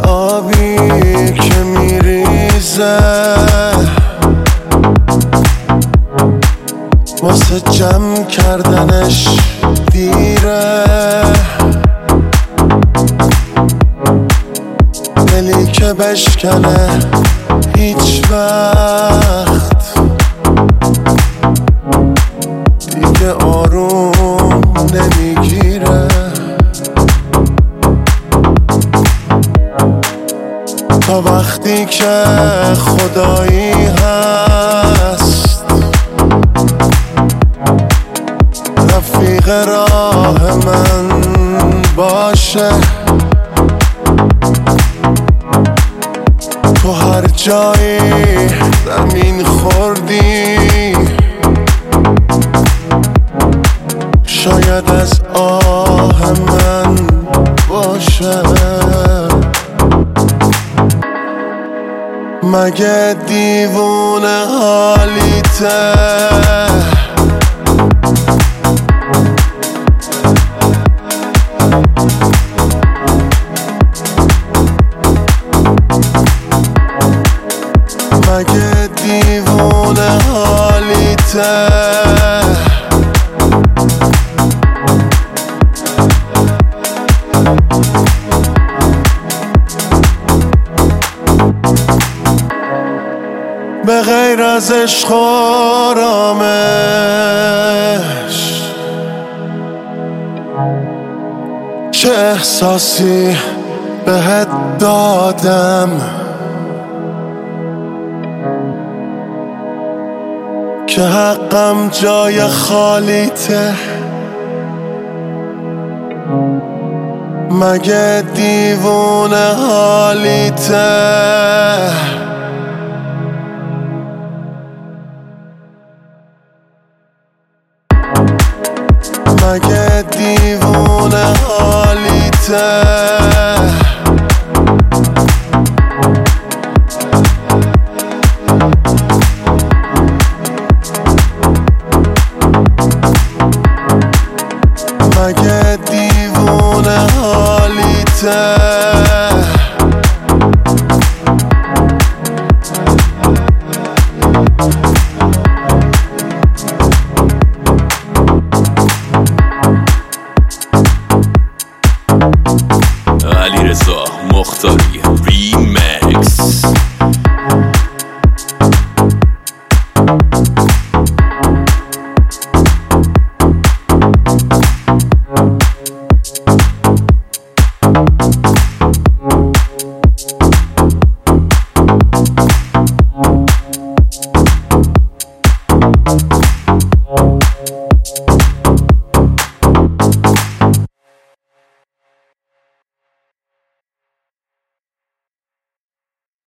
آبی که میریزه واسه جمع کردنش دیره، دلی که بشکنه هیچ وقت دیگه آروم نمیگیره. تا وقتی که خدایی هست رفیق راه من باشه، تو هر جایی زمین خوردی شاید از آه من باشه. مگه دیوونه حالیته مگه دیوونه حالیته به غیر از عشق و آرامش چه احساسی بهت دادم که حقم جای خالیته. مگه دیوونه حالیته مگه دیوونه حالیته مگه دیوونه حالیته علیرضا مختاری ریمکس.